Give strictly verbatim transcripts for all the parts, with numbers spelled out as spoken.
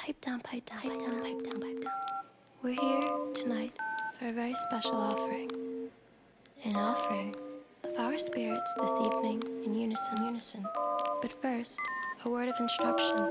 Pipe down, pipe down, pipe down, pipe down, pipe down. We're here tonight for a very special offering. An offering of our spirits this evening in unison, unison. But first, a word of instruction.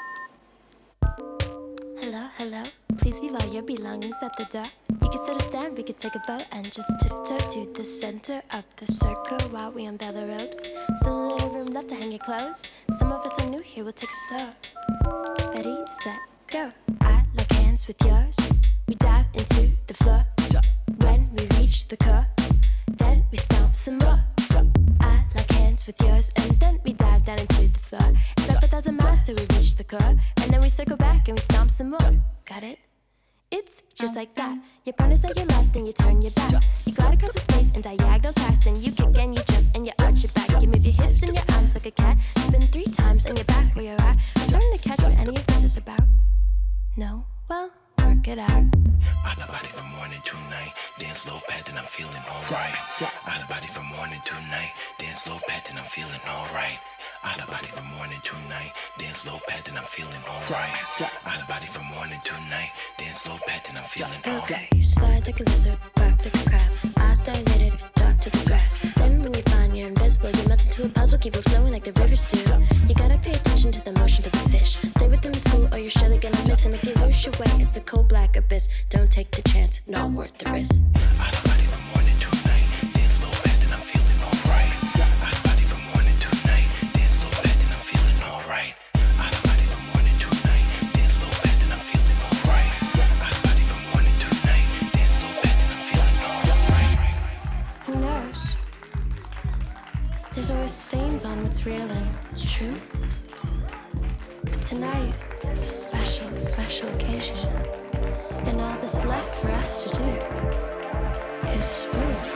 Hello, hello. Please leave all your belongings at the door. You can sit or stand, we could take a vote and just tiptoe to the center of the circle while we unveil the ropes. Still a little room left to hang your clothes. Some of us are new here, we'll take it slow. Ready, set, go. I like hands with yours. We dive into the floor. When we reach the core, then we stomp some more. I like hands with yours, and then we dive down into the floor. It's like a thousand miles till we reach the core, and then we circle back and we stomp some more. Got it? It's just like that. Your partner's at your left and you turn your back. You glide across the space and diagonal past. Then you kick and you jump and you arch your back. You move your hips and your arms like a cat. Spin three times on your back where you're at. I'm starting to catch what any of this is about. No? Well, work it out. Out of body from morning to night. Dance low pat and I'm feeling alright. Out of body from morning to night. Dance low pat and I'm feeling alright. Out of body from morning to night. Dance low pat and I'm feeling alright. Out of body from morning to night. Dance low pat and I'm feeling alright. Okay, you slide like a lizard, bark like a crab. Eyes dilated, drop to the grass. Then when you find you're invisible, you melt into a puzzle, keep it flowing like the rivers do. You gotta pay attention to the motion of the fish. Stay within the school or you're surely gonna miss. And if you lose your way, it's the cold black abyss. Don't take the chance, not worth the risk. Out of body from morning to night. Dance low pat and I'm feeling alright. Out of body from morning to night. Dance low pat and I'm feeling alright. Out of body from morning to night. Dance low pat and I'm feeling alright. Out of body from morning to night. Dance low pat and I'm feeling alright. Who knows? There's always stains on what's real and true. But tonight is a special, special occasion. And all that's left for us to do is move.